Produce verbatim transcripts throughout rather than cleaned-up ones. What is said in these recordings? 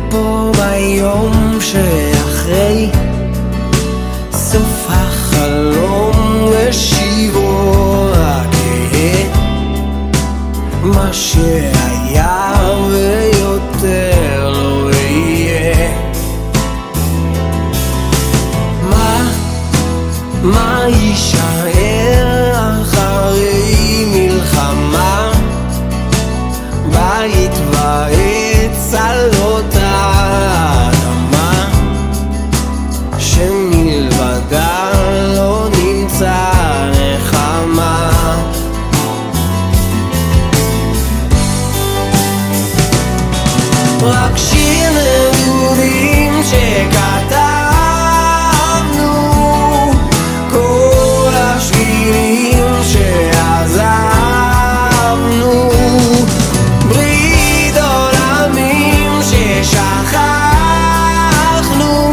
פה ביום שאחרי סוף החלום ושיבו הכהה, מה שהיה ויותר לא יהיה. מה, מה יישאר אחרי מלחמה? בית ועץ על אותה אדמה, שמלבדה לא נמצא נחמה. רק שיר נדודים שכתבנו, כל השבילים שעזבנו, ברית עולמים ששכחנו,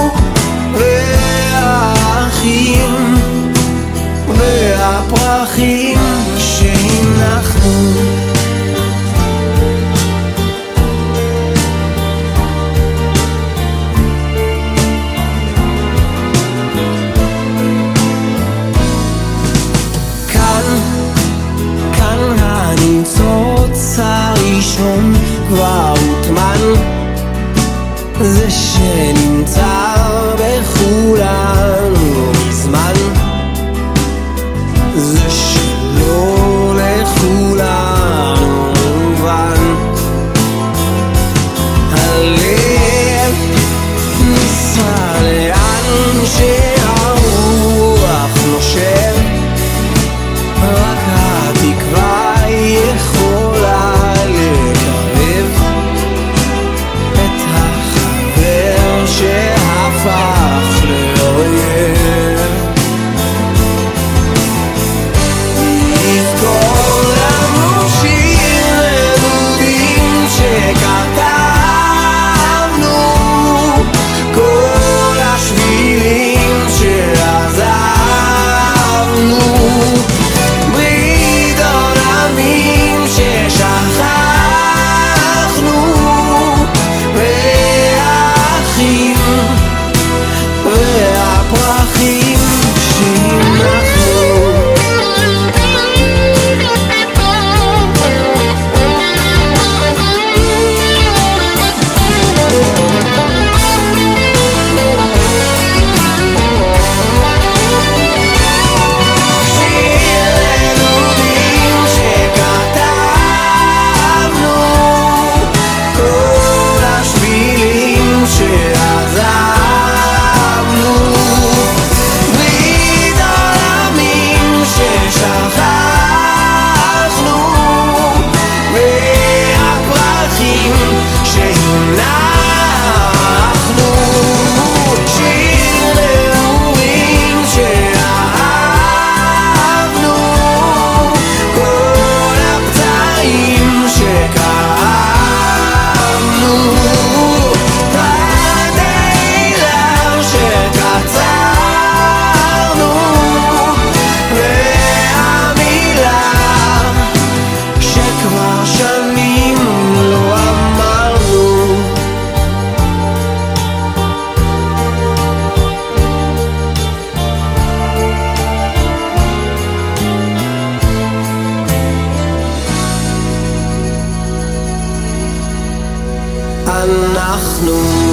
והאחים והפרחים שהנחנו. הניצוץ הראשון כבר הוטמן, זה שנמצא בכולנו מזמן, זה שלא לכולנו מובן. הלב ניסה לאן שהרוח נושב, רק התקווה יכולה לקרב את החבר שהפך לאויב. נזכור לנו שיר נדודים שכתבנו, כל השבילים שעזבנו, ברית עולמים ששכחנו, והאחים והפרחים שהנחנו. אנחנו